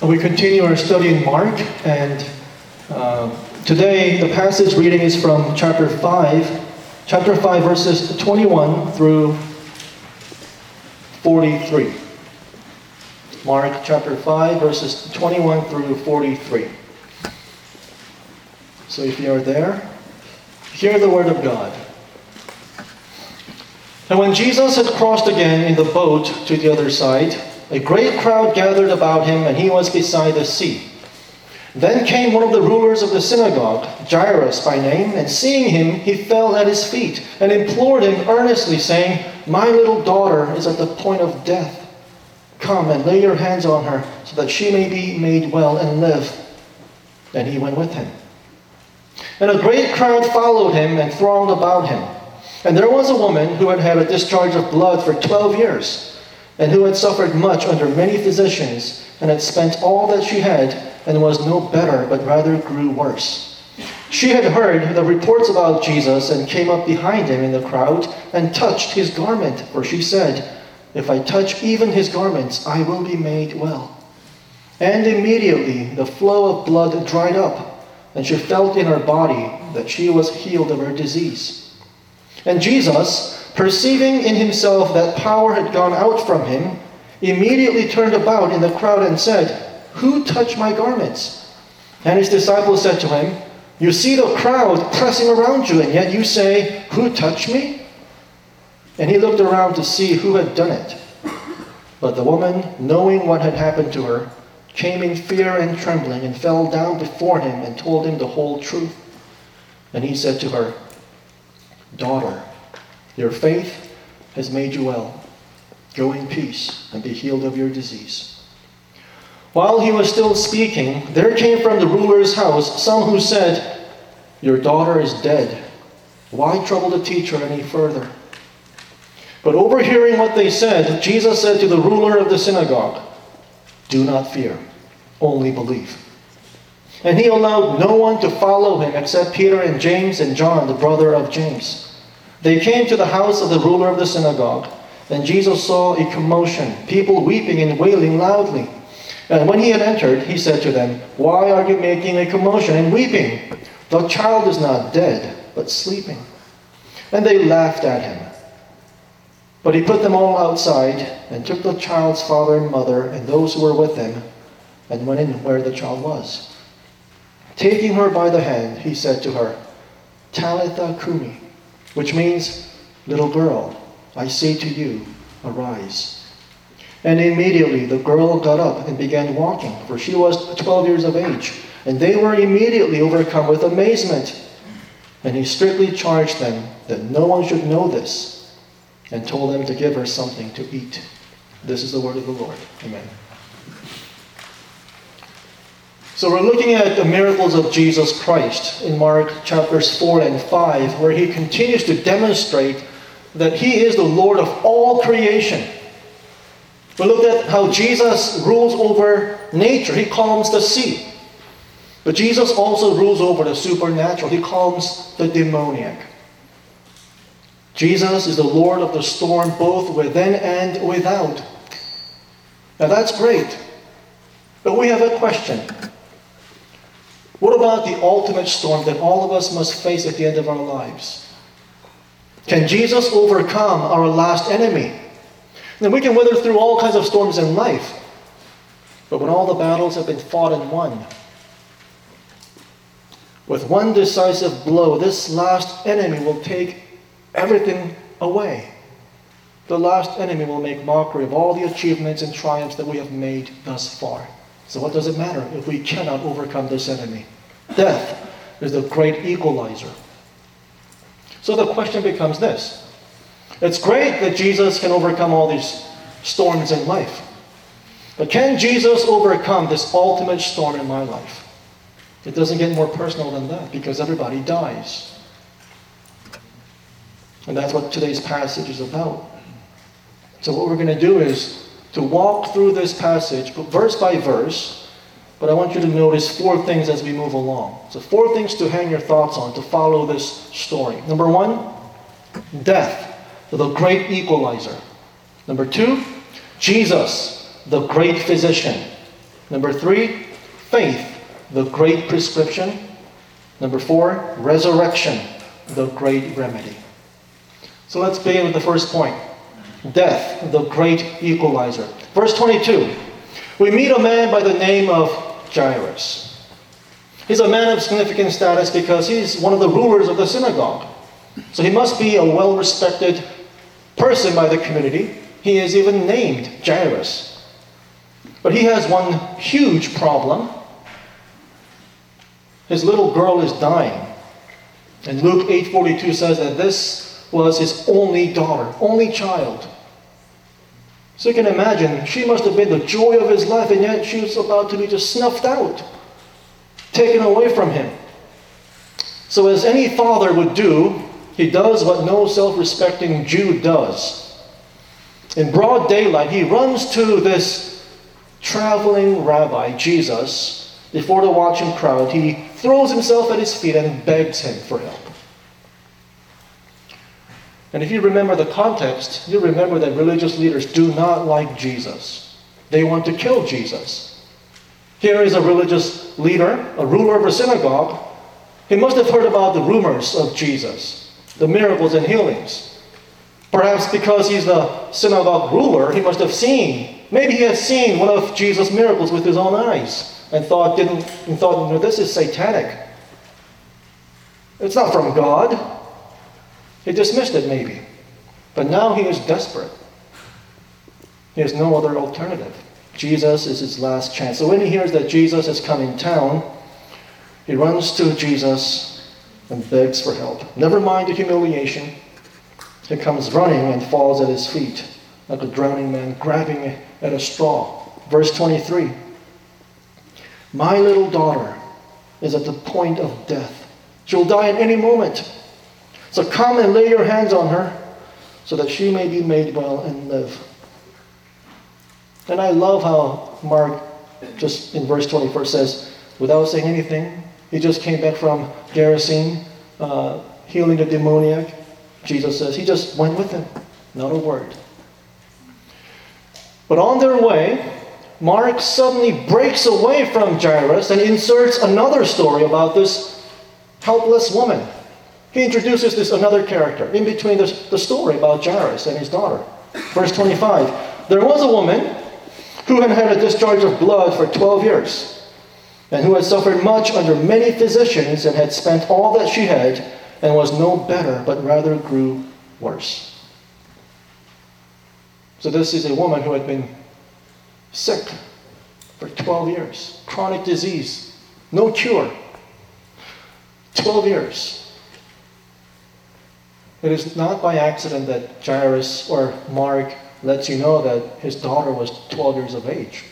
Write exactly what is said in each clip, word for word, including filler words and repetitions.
We continue our study in Mark, and uh, today the passage reading is from chapter five, chapter five, verses twenty-one through forty-three. Mark chapter five, verses twenty-one through forty-three. So if you are there, hear the word of God. And when Jesus had crossed again in the boat to the other side, a great crowd gathered about him, and he was beside the sea. Then came one of the rulers of the synagogue, Jairus by name, and seeing him, he fell at his feet and implored him earnestly, saying, "My little daughter is at the point of death. Come and lay your hands on her, so that she may be made well and live." And he went with him. And a great crowd followed him and thronged about him. And there was a woman who had had a discharge of blood for twelve years, and who had suffered much under many physicians, and had spent all that she had, and was no better, but rather grew worse. She had heard the reports about Jesus, and came up behind him in the crowd, and touched his garment, for she said, "If I touch even his garments, I will be made well." And immediately the flow of blood dried up, and she felt in her body that she was healed of her disease. And Jesus, perceiving in himself that power had gone out from him, immediately turned about in the crowd and said, "Who touched my garments?" And his disciples said to him, "You see the crowd pressing around you, and yet you say, 'Who touched me?'" And he looked around to see who had done it. But the woman, knowing what had happened to her, came in fear and trembling, and fell down before him and told him the whole truth. And he said to her, "Daughter, your faith has made you well. Go in peace and be healed of your disease." While he was still speaking, there came from the ruler's house some who said, "Your daughter is dead. Why trouble the teacher any further?" But overhearing what they said, Jesus said to the ruler of the synagogue, "Do not fear, only believe." And he allowed no one to follow him except Peter and James and John, the brother of James. They came to the house of the ruler of the synagogue, and Jesus saw a commotion, people weeping and wailing loudly. And when he had entered, he said to them, "Why are you making a commotion and weeping? The child is not dead, but sleeping." And they laughed at him. But he put them all outside, and took the child's father and mother and those who were with him, and went in where the child was. Taking her by the hand, he said to her, "Talitha cumi," which means, "Little girl, I say to you, arise." And immediately the girl got up and began walking, for she was twelve years of age. And they were immediately overcome with amazement. And he strictly charged them that no one should know this, and told them to give her something to eat. This is the word of the Lord. Amen. So we're looking at the miracles of Jesus Christ in Mark chapters four and five, where he continues to demonstrate that he is the Lord of all creation. We looked at how Jesus rules over nature. He calms the sea. But Jesus also rules over the supernatural. He calms the demoniac. Jesus is the Lord of the storm, both within and without. Now that's great. But we have a question. What about the ultimate storm that all of us must face at the end of our lives? Can Jesus overcome our last enemy? Then we can weather through all kinds of storms in life. But when all the battles have been fought and won, with one decisive blow, this last enemy will take everything away. The last enemy will make mockery of all the achievements and triumphs that we have made thus far. So what does it matter if we cannot overcome this enemy? Death is the great equalizer. So the question becomes this. It's great that Jesus can overcome all these storms in life. But can Jesus overcome this ultimate storm in my life? It doesn't get more personal than that, because everybody dies. And that's what today's passage is about. So what we're going to do is to walk through this passage verse by verse, but I want you to notice four things as we move along. So four things to hang your thoughts on to follow this story. Number one, death, the great equalizer. Number two, Jesus, the great physician. Number three, faith, the great prescription. Number four, resurrection, the great remedy. So let's begin with the first point. Death, the great equalizer. Verse twenty-two. We meet a man by the name of Jairus. He's a man of significant status because he's one of the rulers of the synagogue. So he must be a well-respected person by the community. He is even named Jairus. But he has one huge problem. His little girl is dying. And Luke eight forty-two says that this was his only daughter, only child. So you can imagine, she must have been the joy of his life, and yet she was about to be just snuffed out, taken away from him. So as any father would do, he does what no self-respecting Jew does. In broad daylight, he runs to this traveling rabbi, Jesus, before the watching crowd. He throws himself at his feet and begs him for help. And if you remember the context, you remember that religious leaders do not like Jesus. They want to kill Jesus. Here is a religious leader, a ruler of a synagogue. He must have heard about the rumors of Jesus, the miracles and healings. Perhaps because he's the synagogue ruler, he must have seen, maybe he had seen one of Jesus' miracles with his own eyes and thought, didn't, and thought, no, this is satanic. It's not from God. He dismissed it maybe. But now he is desperate. He has no other alternative. Jesus is his last chance. So when he hears that Jesus has come in town, he runs to Jesus and begs for help. Never mind the humiliation. He comes running and falls at his feet like a drowning man grabbing at a straw. Verse twenty-three. My little daughter is at the point of death. She'll die at any moment. So come and lay your hands on her so that she may be made well and live. And I love how Mark, just in verse twenty-four, says, without saying anything, he just came back from Gerasene, uh, healing the demoniac. Jesus says he just went with him, not a word. But on their way, Mark suddenly breaks away from Jairus and inserts another story about this helpless woman. He introduces this another character in between the, the story about Jairus and his daughter. Verse twenty-five. There was a woman who had had a discharge of blood for twelve years, and who had suffered much under many physicians, and had spent all that she had, and was no better, but rather grew worse. So this is a woman who had been sick for twelve years. Chronic disease. No cure. twelve years. It is not by accident that Jairus or Mark lets you know that his daughter was twelve years of age.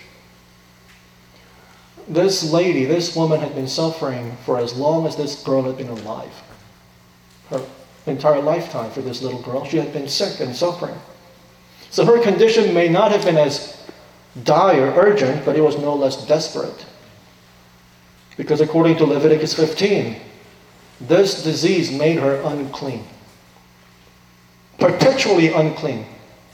This lady, this woman had been suffering for as long as this girl had been alive. Her entire lifetime for this little girl. She had been sick and suffering. So her condition may not have been as dire, urgent, but it was no less desperate. Because according to Leviticus fifteen, this disease made her unclean. Perpetually unclean.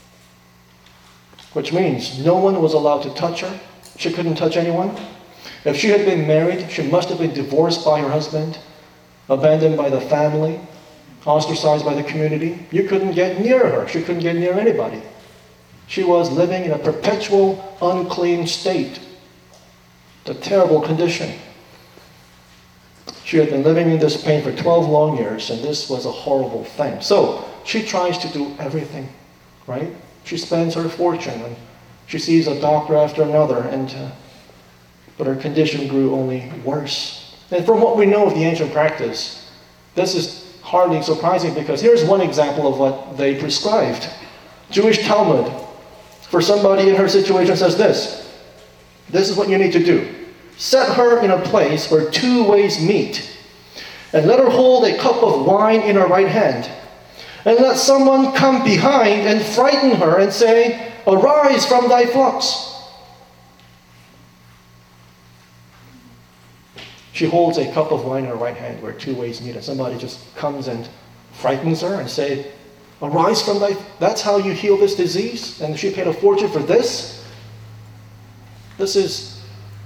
Which means no one was allowed to touch her. She couldn't touch anyone. If she had been married, she must have been divorced by her husband, abandoned by the family, ostracized by the community. You couldn't get near her. She couldn't get near anybody. She was living in a perpetual unclean state. It's a terrible condition. She had been living in this pain for twelve long years, and this was a horrible thing. So, she tries to do everything, right? She spends her fortune, and she sees a doctor after another, and uh, but her condition grew only worse. And from what we know of the ancient practice, this is hardly surprising, because here's one example of what they prescribed. Jewish Talmud, for somebody in her situation, says this. This is what you need to do. Set her in a place where two ways meet, and let her hold a cup of wine in her right hand. And let someone come behind and frighten her and say, arise from thy flocks. She holds a cup of wine in her right hand where two ways meet, and somebody just comes and frightens her and say, arise from thy... That's how you heal this disease? And she paid a fortune for this? This is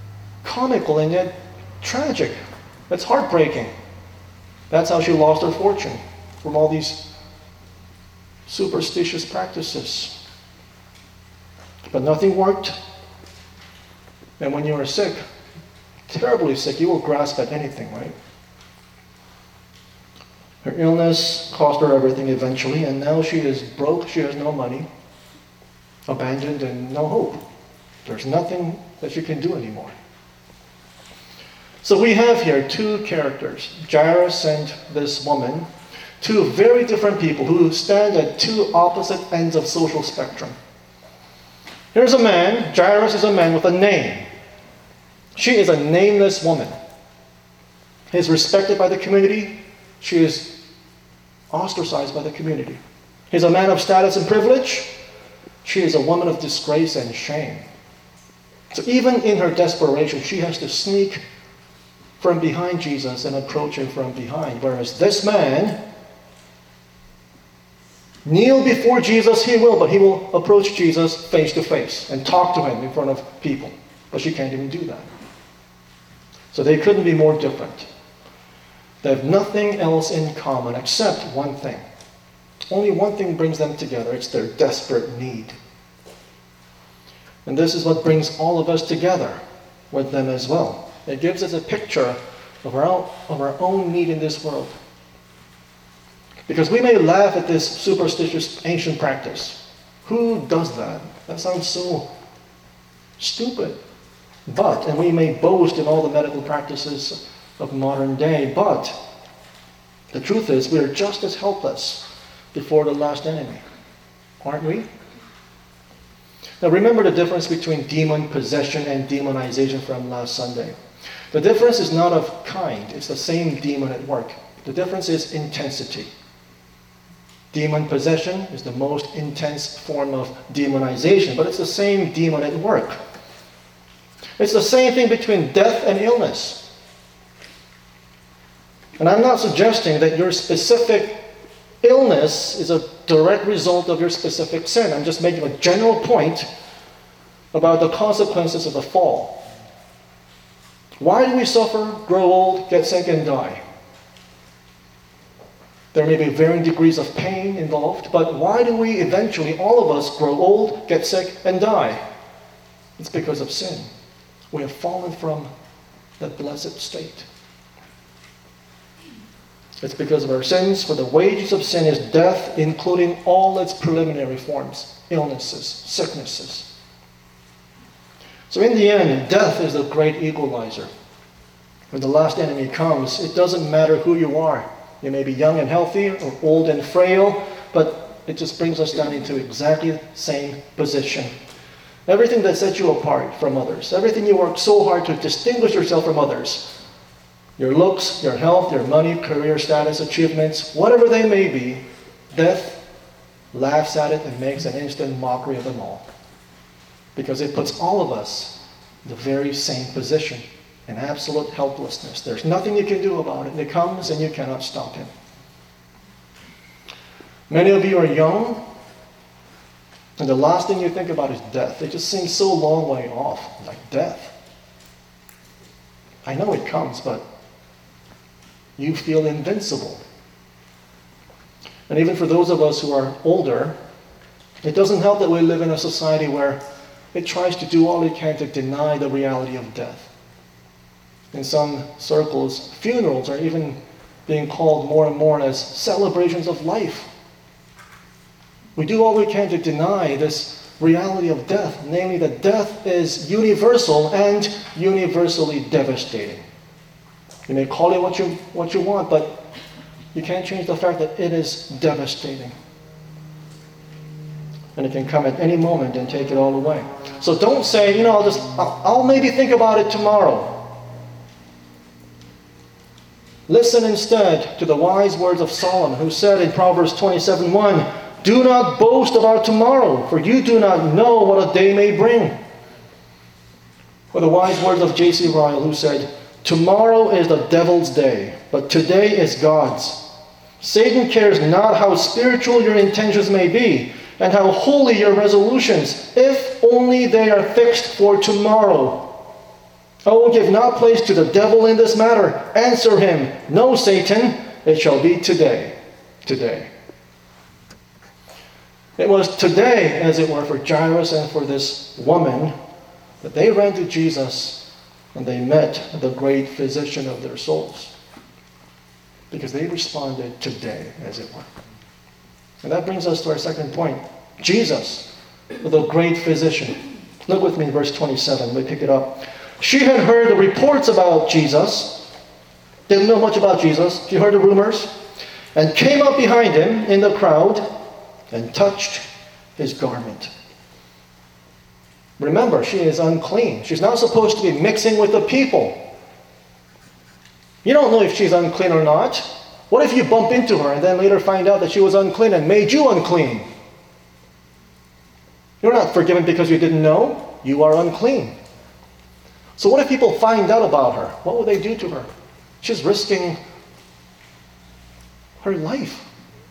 comical and yet tragic. It's heartbreaking. That's how she lost her fortune, from all these superstitious practices. But nothing worked. And when you are sick, terribly sick, you will grasp at anything, right? Her illness cost her everything eventually, and now she is broke, she has no money, abandoned, and no hope. There's nothing that she can do anymore. So we have here two characters, Jairus and this woman, two very different people who stand at two opposite ends of social spectrum. Here's a man, Jairus is a man with a name. She is a nameless woman. He is respected by the community. She is ostracized by the community. He's a man of status and privilege. She is a woman of disgrace and shame. So even in her desperation, she has to sneak from behind Jesus and approach him from behind. Whereas this man, kneel before Jesus he will, but he will approach Jesus face to face and talk to him in front of people. But she can't even do that. So they couldn't be more different. They have nothing else in common except one thing. Only one thing brings them together. It's their desperate need. And this is what brings all of us together with them as well. It gives us a picture of our own, of our own need in this world. Because we may laugh at this superstitious ancient practice. Who does that? That sounds so stupid. But, and we may boast in all the medical practices of modern day, but the truth is we are just as helpless before the last enemy. Aren't we? Now remember the difference between demon possession and demonization from last Sunday. The difference is not of kind. It's the same demon at work. The difference is intensity. Demon possession is the most intense form of demonization, but it's the same demon at work. It's the same thing between death and illness. And I'm not suggesting that your specific illness is a direct result of your specific sin. I'm just making a general point about the consequences of the fall. Why do we suffer, grow old, get sick, and die? There may be varying degrees of pain involved, but why do we eventually, all of us, grow old, get sick, and die? It's because of sin. We have fallen from that blessed state. It's because of our sins, for the wages of sin is death, including all its preliminary forms, illnesses, sicknesses. So in the end, death is the great equalizer. When the last enemy comes, it doesn't matter who you are. You may be young and healthy or old and frail, but it just brings us down into exactly the same position. Everything that sets you apart from others, everything you work so hard to distinguish yourself from others, your looks, your health, your money, career status, achievements, whatever they may be, death laughs at it and makes an instant mockery of them all. Because it puts all of us in the very same position, in absolute helplessness. There's nothing you can do about it. It comes and you cannot stop him. Many of you are young, and the last thing you think about is death. It just seems so long way off, like death. I know it comes, but you feel invincible. And even for those of us who are older, it doesn't help that we live in a society where it tries to do all it can to deny the reality of death. In some circles, funerals are even being called more and more as celebrations of life. We do all we can to deny this reality of death, namely that death is universal and universally devastating. You may call it what you, what you want, but you can't change the fact that it is devastating. And it can come at any moment and take it all away. So don't say, you know, I'll just, I'll, I'll maybe think about it tomorrow. Listen instead to the wise words of Solomon, who said in Proverbs twenty-seven one, "Do not boast about tomorrow, for you do not know what a day may bring." Or the wise words of J C Ryle, who said, "Tomorrow is the devil's day, but today is God's. Satan cares not how spiritual your intentions may be, and how holy your resolutions, if only they are fixed for tomorrow. Oh, give not place to the devil in this matter. Answer him, no, Satan, it shall be today. Today. It was today, as it were, for Jairus and for this woman, that they ran to Jesus and they met the great physician of their souls. Because they responded today, as it were. And that brings us to our second point. Jesus, the great physician. Look with me in verse twenty-seven. We pick it up. She had heard the reports about Jesus. Didn't know much about Jesus. She heard the rumors. And came up behind him in the crowd and touched his garment. Remember, she is unclean. She's not supposed to be mixing with the people. You don't know if she's unclean or not. What if you bump into her and then later find out that she was unclean and made you unclean? You're not forgiven because you didn't know. You are unclean. So what if people find out about her? What will they do to her? She's risking her life.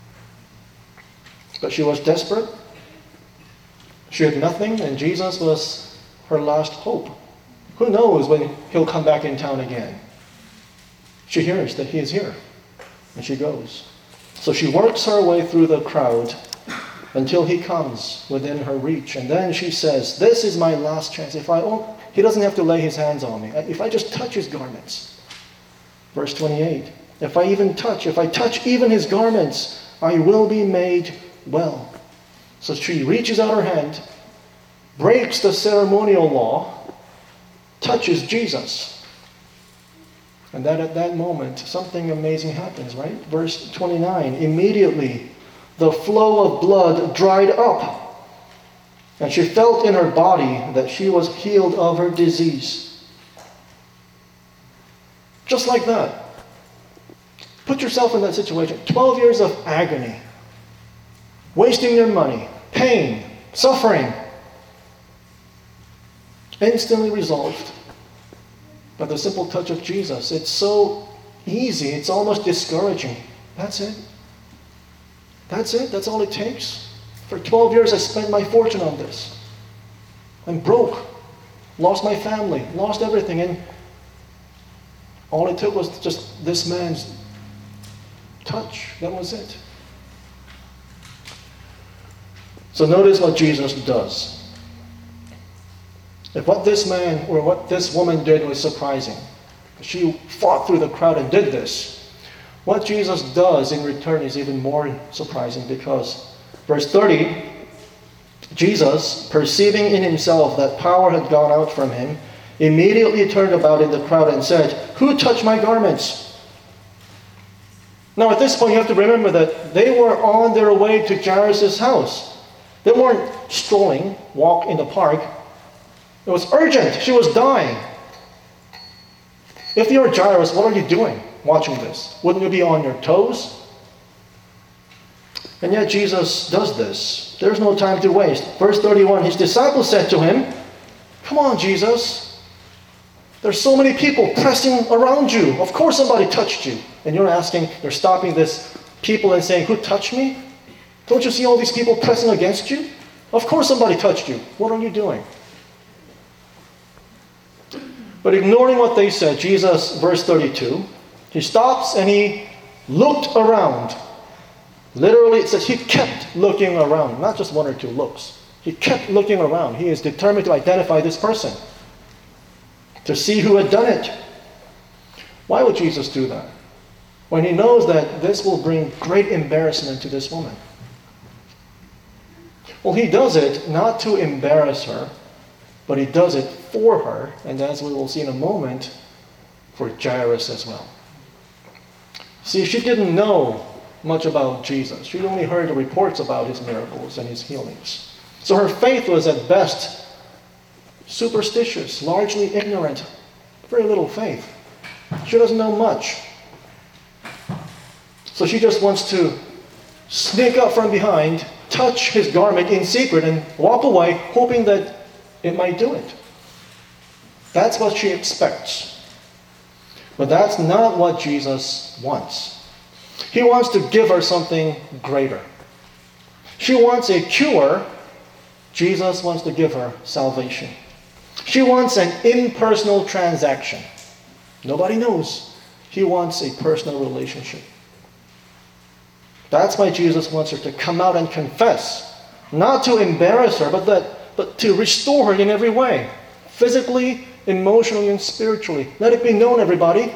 But she was desperate. She had nothing, and Jesus was her last hope. Who knows when he'll come back in town again? She hears that he is here, and she goes. So she works her way through the crowd until he comes within her reach. And then she says, this is my last chance. If I oh, he doesn't have to lay his hands on me. If I just touch his garments. Verse twenty-eight. If I even touch, if I touch even his garments, I will be made well. So she reaches out her hand, breaks the ceremonial law, touches Jesus. And that at that moment, something amazing happens, right? Verse twenty-nine. Immediately, the flow of blood dried up. And she felt in her body that she was healed of her disease. Just like that. Put yourself in that situation. twelve years of agony. Wasting your money. Pain. Suffering. Instantly resolved by the simple touch of Jesus. It's so easy. It's almost discouraging. That's it. That's it. That's all it takes. For twelve years I spent my fortune on this. I'm broke. Lost my family. Lost everything. And all it took was just this man's touch. That was it. So notice what Jesus does. If what this man or what this woman did was surprising, she fought through the crowd and did this, what Jesus does in return is even more surprising, because verse thirty, Jesus, perceiving in himself that power had gone out from him, immediately turned about in the crowd and said, who touched my garments? Now at this point you have to remember that they were on their way to Jairus' house. They weren't strolling, walk in the park. It was urgent. She was dying. If you're Jairus, what are you doing watching this? Wouldn't you be on your toes? And yet Jesus does this. There's no time to waste. Verse thirty-one, his disciples said to him, come on, Jesus. There's so many people pressing around you. Of course somebody touched you. And you're asking, you're stopping this people and saying, who touched me? Don't you see all these people pressing against you? Of course somebody touched you. What are you doing? But ignoring what they said, Jesus, verse thirty-two, he stops and he looked around. Literally, it says he kept looking around. Not just one or two looks. He kept looking around. He is determined to identify this person, to see who had done it. Why would Jesus do that? When he knows that this will bring great embarrassment to this woman. Well, he does it not to embarrass her, but he does it for her, and as we will see in a moment, for Jairus as well. See, she didn't know much about Jesus. She only heard the reports about his miracles and his healings. So her faith was at best superstitious, largely ignorant, very little faith. She doesn't know much. So she just wants to sneak up from behind, touch his garment in secret, and walk away, hoping that it might do it. That's what she expects. But that's not what Jesus wants. He wants to give her something greater. She wants a cure. Jesus wants to give her salvation. She wants an impersonal transaction. Nobody knows. He wants a personal relationship. That's why Jesus wants her to come out and confess. Not to embarrass her, but, that, but to restore her in every way. Physically, emotionally, and spiritually. Let it be known, everybody.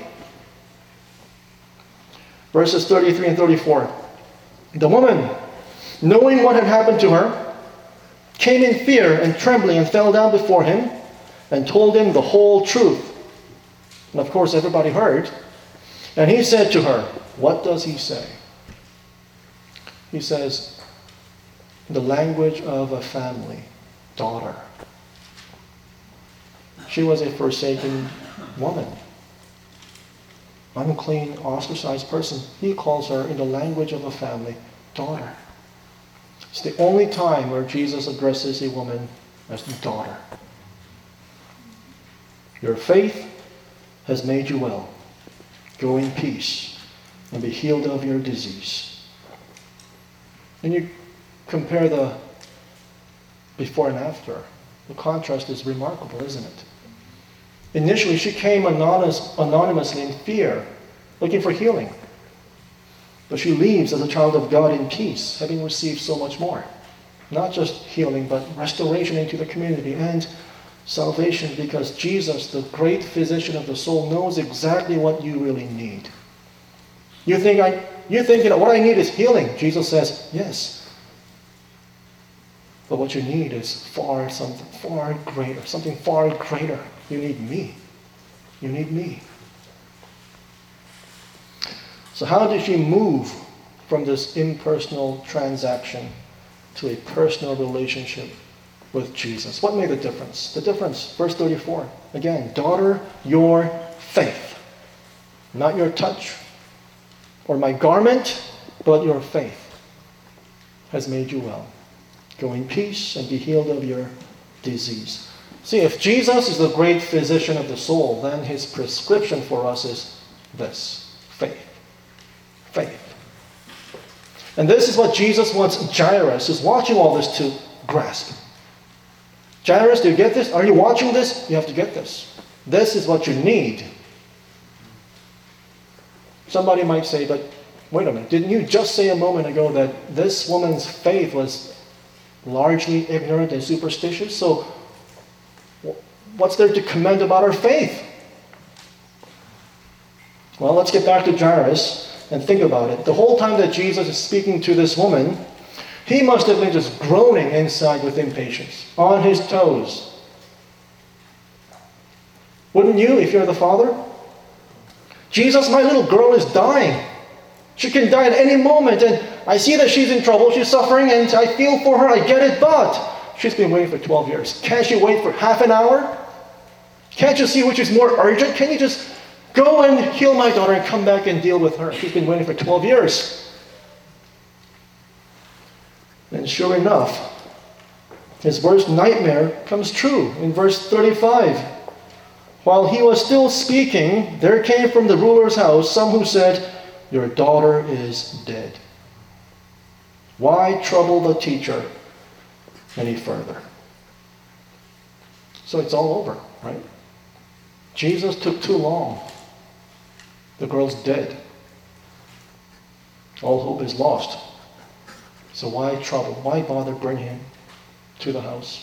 Verses thirty-three and thirty-four. The woman, knowing what had happened to her, came in fear and trembling and fell down before him and told him the whole truth. And of course, everybody heard. And he said to her, what does he say? He says, the language of a family, daughter. She was a forsaken woman. Unclean, ostracized person. He calls her, in the language of a family, daughter. It's the only time where Jesus addresses a woman as daughter. Your faith has made you well. Go in peace and be healed of your disease. And you compare the before and after. The contrast is remarkable, isn't it? Initially, she came anonymous, anonymously in fear, looking for healing. But she leaves as a child of God in peace, having received so much more. Not just healing, but restoration into the community and salvation, because Jesus, the great physician of the soul, knows exactly what you really need. You think, I, you think you know, what I need is healing. Jesus says, yes. But what you need is far something far greater, something far greater. You need me. You need me. So how did she move from this impersonal transaction to a personal relationship with Jesus? What made the difference? The difference, verse thirty-four. Again, daughter, your faith. Not your touch or my garment, but your faith has made you well. Go in peace and be healed of your disease. See, if Jesus is the great physician of the soul, then his prescription for us is this: faith. Faith. And this is what Jesus wants Jairus, who's watching all this, to grasp. Jairus, do you get this? Are you watching this? You have to get this. This is what you need. Somebody might say, but wait a minute, didn't you just say a moment ago that this woman's faith was largely ignorant and superstitious? So what's there to commend about her faith? Well, let's get back to Jairus and think about it. The whole time that Jesus is speaking to this woman, he must have been just groaning inside with impatience, on his toes. Wouldn't you, if you're the father? Jesus, my little girl is dying. She can die at any moment, and I see that she's in trouble, she's suffering, and I feel for her, I get it, but she's been waiting for twelve years. Can't she wait for half an hour? Can't you see which is more urgent? Can you just go and heal my daughter and come back and deal with her? She's been waiting for twelve years. And sure enough, his worst nightmare comes true in verse thirty-five. While he was still speaking, there came from the ruler's house some who said, your daughter is dead. Why trouble the teacher any further? So it's all over, right? Jesus took too long. The girl's dead. All hope is lost. So why trouble? Why bother bring him to the house?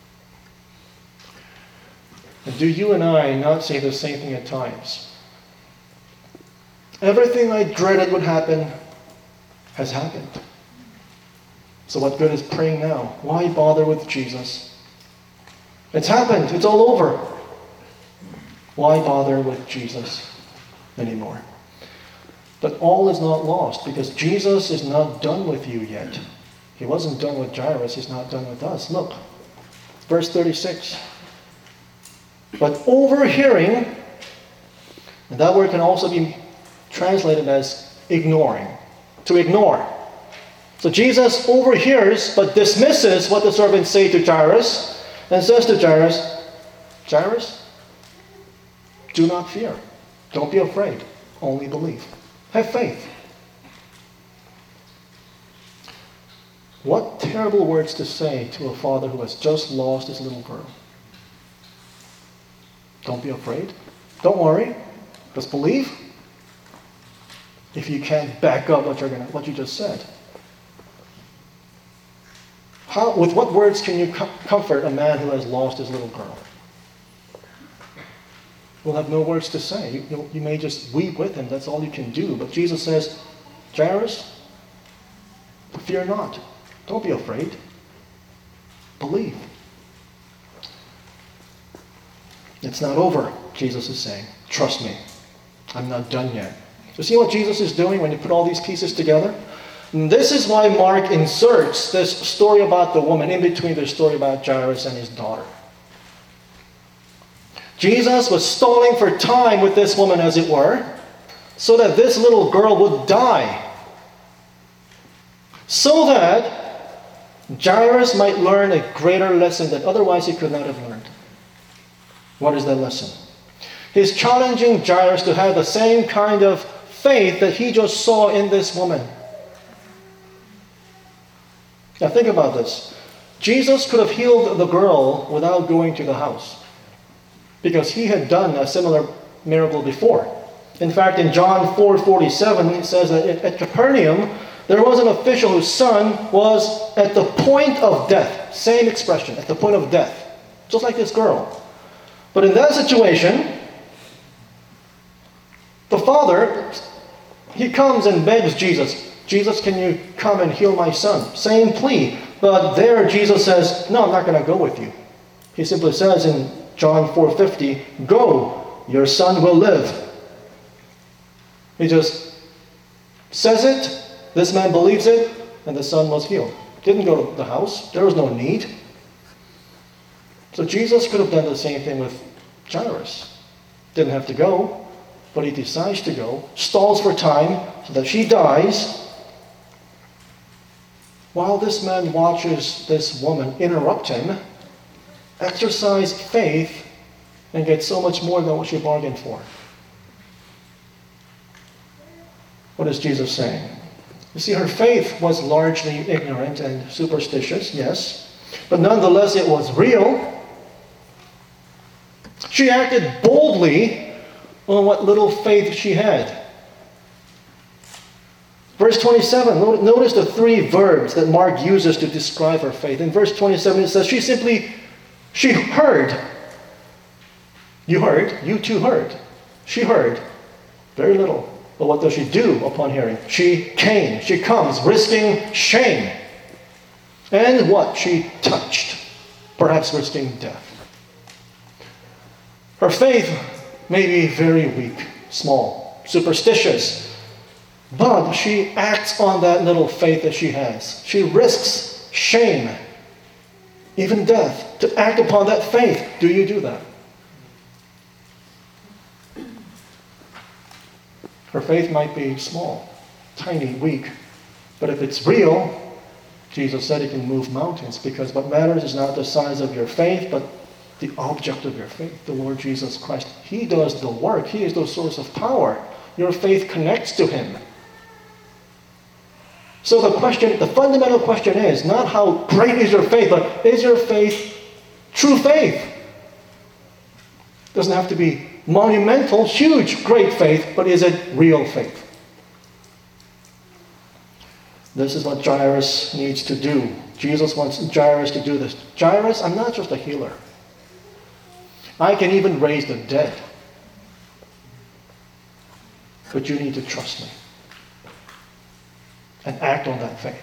And do you and I not say the same thing at times? Everything I dreaded would happen has happened. So what good is praying now? Why bother with Jesus? It's happened. It's all over. Why bother with Jesus anymore? But all is not lost, because Jesus is not done with you yet. He wasn't done with Jairus. He's not done with us. Look, verse thirty-six. But overhearing, and that word can also be translated as ignoring. To ignore. So Jesus overhears but dismisses what the servants say to Jairus and says to Jairus, Jairus, do not fear. Don't be afraid. Only believe. Have faith. What terrible words to say to a father who has just lost his little girl. Don't be afraid. Don't worry. Just believe. If you can't back up what you're gonna, what you just said. How, with what words can you com- comfort a man who has lost his little girl? We'll have no words to say. You, you, you may just weep with him. That's all you can do. But Jesus says, Jairus, fear not. Don't be afraid. Believe. It's not over, Jesus is saying. Trust me. I'm not done yet. So see what Jesus is doing when you put all these pieces together? And this is why Mark inserts this story about the woman in between the story about Jairus and his daughter. Jesus was stalling for time with this woman, as it were, so that this little girl would die. So that Jairus might learn a greater lesson that otherwise he could not have learned. What is that lesson? He's challenging Jairus to have the same kind of faith that he just saw in this woman. Now think about this. Jesus could have healed the girl without going to the house, because he had done a similar miracle before. In fact, in John four forty-seven, it says that at Capernaum, there was an official whose son was at the point of death. Same expression, at the point of death. Just like this girl. But in that situation, the father, he comes and begs Jesus, Jesus, can you come and heal my son? Same plea. But there Jesus says, no, I'm not going to go with you. He simply says in John four fifty, go, your son will live. He just says it, this man believes it, and the son was healed. Didn't go to the house. There was no need. So Jesus could have done the same thing with Jairus. Didn't have to go, but he decides to go, stalls for time so that she dies, while this man watches this woman interrupt him, exercise faith, and get so much more than what she bargained for. What is Jesus saying? You see, her faith was largely ignorant and superstitious, yes, but nonetheless it was real. She acted boldly on what little faith she had. Verse twenty-seven, notice the three verbs that Mark uses to describe her faith. In verse twenty-seven, it says, she simply, she heard. You heard, you too heard. She heard very little. But what does she do upon hearing? She came, she comes, risking shame. And what? She touched, perhaps risking death. Her faith may be very weak, small, superstitious, but she acts on that little faith that she has. She risks shame, even death, to act upon that faith. Do you do that? Her faith might be small, tiny, weak, but if it's real, Jesus said it can move mountains, because what matters is not the size of your faith, but the object of your faith, the Lord Jesus Christ. He does the work. He is the source of power. Your faith connects to Him. So the question, the fundamental question is not how great is your faith, but is your faith true faith? It doesn't have to be monumental, huge, great faith, but is it real faith? This is what Jairus needs to do. Jesus wants Jairus to do this. Jairus, I'm not just a healer. I can even raise the dead. But you need to trust me and act on that faith.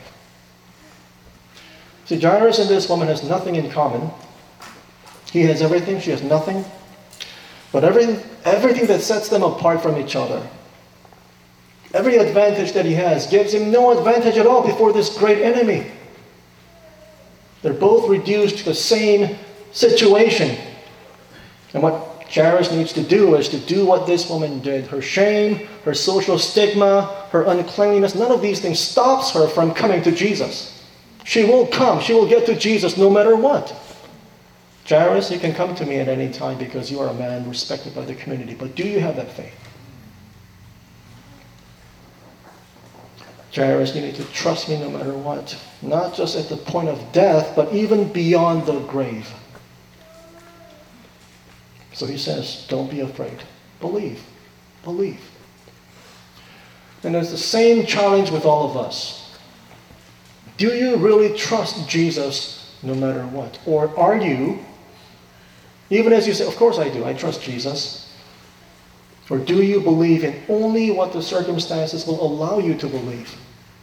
See, Jairus and this woman has nothing in common. He has everything, she has nothing. But everything, everything that sets them apart from each other, every advantage that he has, gives him no advantage at all before this great enemy. They're both reduced to the same situation. And what Jairus needs to do is to do what this woman did. Her shame, her social stigma, her uncleanliness, none of these things stops her from coming to Jesus. She will come. She will get to Jesus no matter what. Jairus, you can come to me at any time because you are a man respected by the community. But do you have that faith? Jairus, you need to trust me no matter what. Not just at the point of death, but even beyond the grave. So he says, don't be afraid. Believe. Believe. And there's the same challenge with all of us. Do you really trust Jesus no matter what? Or are you, even as you say, of course I do, I trust Jesus. Or do you believe in only what the circumstances will allow you to believe?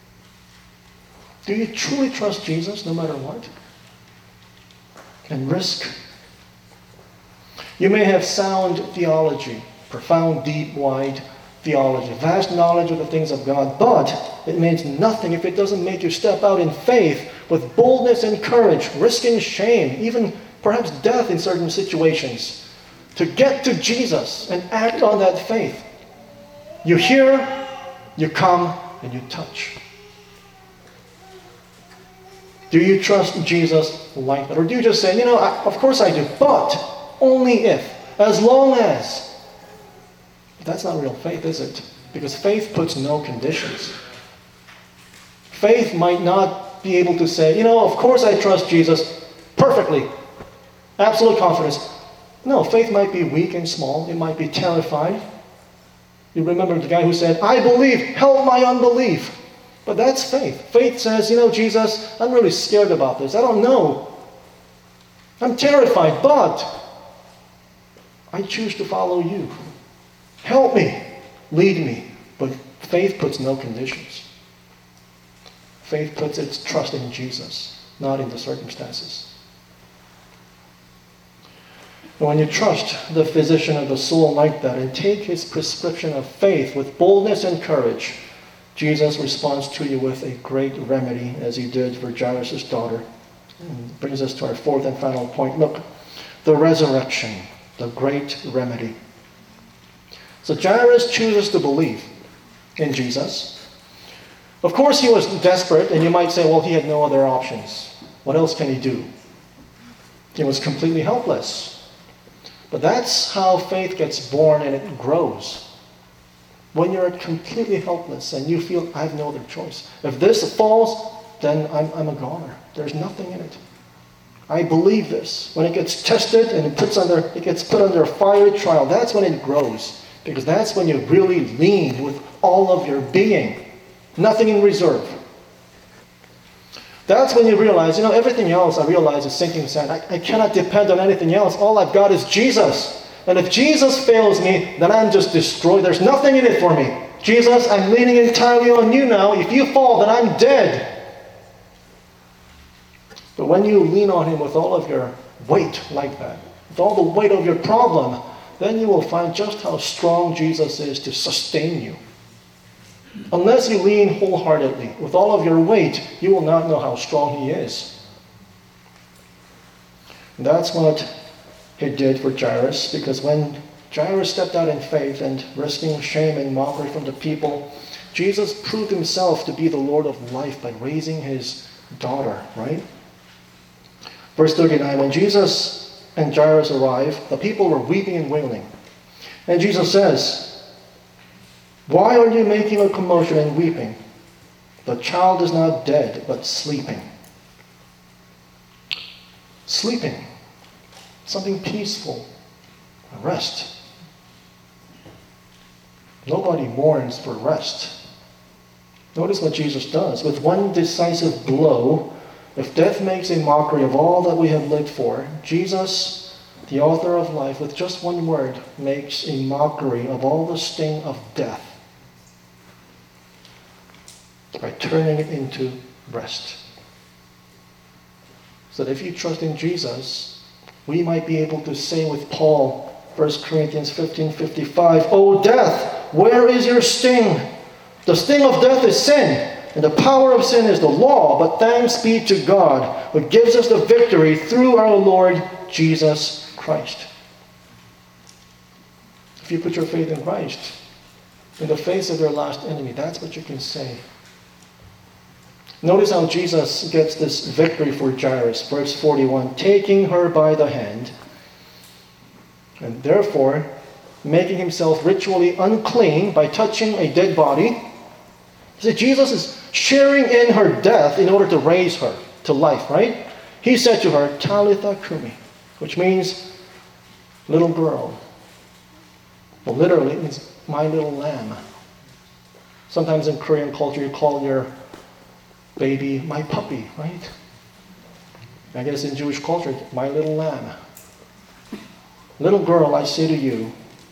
Do you truly trust Jesus no matter what? And risk? You may have sound theology, profound, deep, wide theology, vast knowledge of the things of God, but it means nothing if it doesn't make you step out in faith with boldness and courage, risking shame, even perhaps death in certain situations, to get to Jesus and act on that faith. You hear, you come, and you touch. Do you trust Jesus like that? Or do you just say, you know, I, of course I do, but only if, as long as. But that's not real faith, is it? Because faith puts no conditions. Faith might not be able to say, you know, of course I trust Jesus perfectly. Absolute confidence. No, faith might be weak and small. It might be terrified. You remember the guy who said, I believe, help my unbelief. But that's faith. Faith says, you know, Jesus, I'm really scared about this. I don't know. I'm terrified, but I choose to follow you. Help me. Lead me. But faith puts no conditions. Faith puts its trust in Jesus, not in the circumstances. And when you trust the physician of the soul like that and take his prescription of faith with boldness and courage, Jesus responds to you with a great remedy, as he did for Jairus' daughter. And brings us to our fourth and final point. Look, the resurrection, the great remedy. So Jairus chooses to believe in Jesus. Of course, he was desperate, and you might say, well, he had no other options. What else can he do? He was completely helpless. But that's how faith gets born and it grows. When you're completely helpless and you feel, I have no other choice. If this falls, then I'm, I'm a goner. There's nothing in it. I believe this. When it gets tested and it, puts under, it gets put under a fiery trial, that's when it grows. Because that's when you really lean with all of your being. Nothing in reserve. That's when you realize, you know, everything else I realize is sinking sand. I, I cannot depend on anything else. All I've got is Jesus. And if Jesus fails me, then I'm just destroyed. There's nothing in it for me. Jesus, I'm leaning entirely on you now. If you fall, then I'm dead. But when you lean on him with all of your weight like that, with all the weight of your problem, then you will find just how strong Jesus is to sustain you. Unless you lean wholeheartedly with all of your weight, you will not know how strong he is. And that's what he did for Jairus, because when Jairus stepped out in faith and risking shame and mockery from the people, Jesus proved himself to be the Lord of life by raising his daughter, right? Verse thirty-nine, when Jesus and Jairus arrived, the people were weeping and wailing. And Jesus says, why are you making a commotion and weeping? The child is not dead, but sleeping. Sleeping. Something peaceful. Rest. Nobody mourns for rest. Notice what Jesus does. With one decisive blow, if death makes a mockery of all that we have lived for, Jesus, the author of life, with just one word, makes a mockery of all the sting of death by turning it into rest. So that if you trust in Jesus, we might be able to say with Paul, First Corinthians fifteen fifty-five, O death, where is your sting? The sting of death is sin, and the power of sin is the law. But thanks be to God, who gives us the victory through our Lord Jesus Christ. If you put your faith in Christ, in the face of your last enemy, that's what you can say. Notice how Jesus gets this victory for Jairus. Verse forty-one, taking her by the hand, and therefore making himself ritually unclean by touching a dead body. See, Jesus is sharing in her death in order to raise her to life, right? He said to her, Talitha Kumi, which means, little girl. Well, literally, it means my little lamb. Sometimes in Korean culture, you call your baby my puppy, right? I guess in Jewish culture, my little lamb. Little girl, I say to you,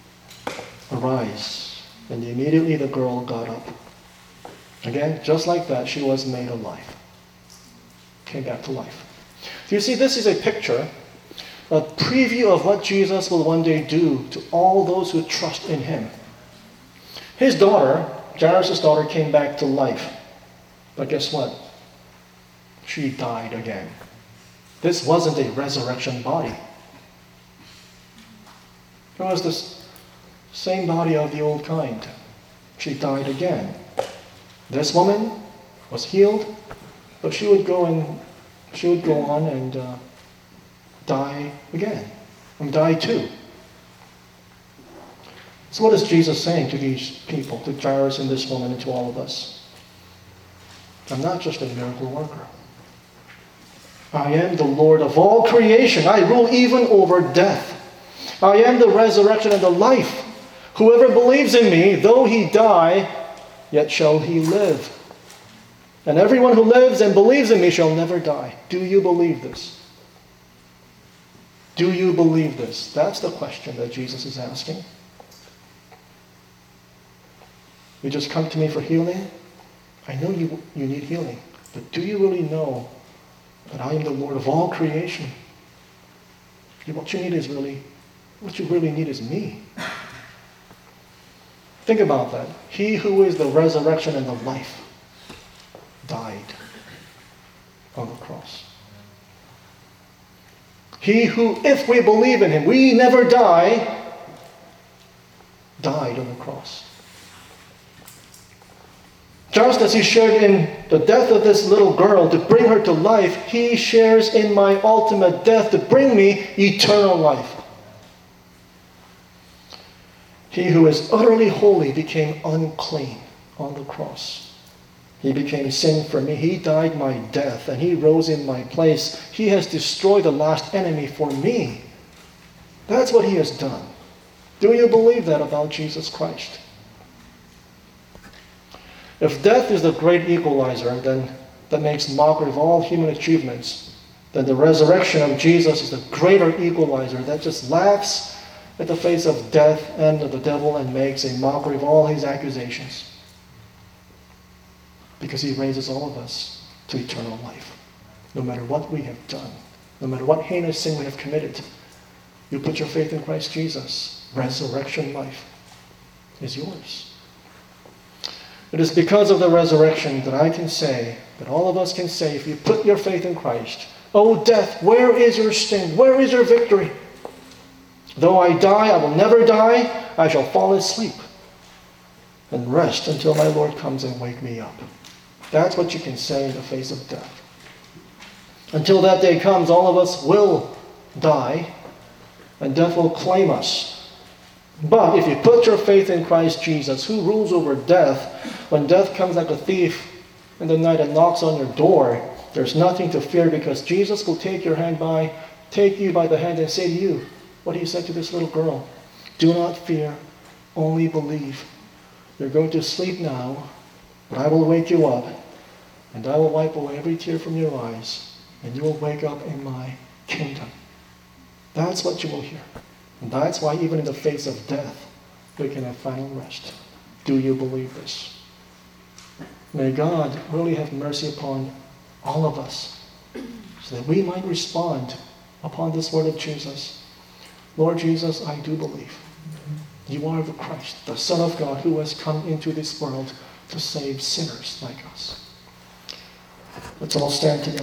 arise. And immediately the girl got up. Again, just like that, she was made alive. Came back to life. So you see, this is a picture, a preview of what Jesus will one day do to all those who trust in him. His daughter, Jairus' daughter, came back to life. But guess what? She died again. This wasn't a resurrection body. It was the same body of the old kind. She died again. This woman was healed, but she would go and she would go on and uh, die again, and die too. So what is Jesus saying to these people, to Jairus and this woman and to all of us? I'm not just a miracle worker. I am the Lord of all creation. I rule even over death. I am the resurrection and the life. Whoever believes in me, though he die, yet shall he live. And everyone who lives and believes in me shall never die. Do you believe this? Do you believe this? That's the question that Jesus is asking. You just come to me for healing? I know you, you need healing. But do you really know that I am the Lord of all creation? What you need is really, what you really need is me. Think about that. He who is the resurrection and the life died on the cross. He who, if we believe in him, we never die, died on the cross. Just as he shared in the death of this little girl to bring her to life, he shares in my ultimate death to bring me eternal life. He who is utterly holy became unclean on the cross. He became sin for me. He died my death and he rose in my place. He has destroyed the last enemy for me. That's what he has done. Do you believe that about Jesus Christ? If death is the great equalizer, then that makes mockery of all human achievements, then the resurrection of Jesus is the greater equalizer that just laughs at the face of death and of the devil and makes a mockery of all his accusations. Because he raises all of us to eternal life. No matter what we have done, no matter what heinous sin we have committed, you put your faith in Christ Jesus, resurrection life is yours. It is because of the resurrection that I can say, that all of us can say, if you put your faith in Christ, "O death, where is your sting? Where is your victory? Though I die, I will never die. I shall fall asleep and rest until my Lord comes and wake me up." That's what you can say in the face of death. Until that day comes, all of us will die, and death will claim us. But if you put your faith in Christ Jesus, who rules over death, when death comes like a thief in the night and knocks on your door, there's nothing to fear, because Jesus will take your hand by, take you by the hand and say to you, what he said to this little girl, "Do not fear, only believe. You're going to sleep now, but I will wake you up, and I will wipe away every tear from your eyes, and you will wake up in my kingdom." That's what you will hear. And that's why even in the face of death, we can have final rest. Do you believe this? May God really have mercy upon all of us, so that we might respond upon this word of Jesus. Lord Jesus, I do believe. You are the Christ, the Son of God, who has come into this world to save sinners like us. Let's all stand together.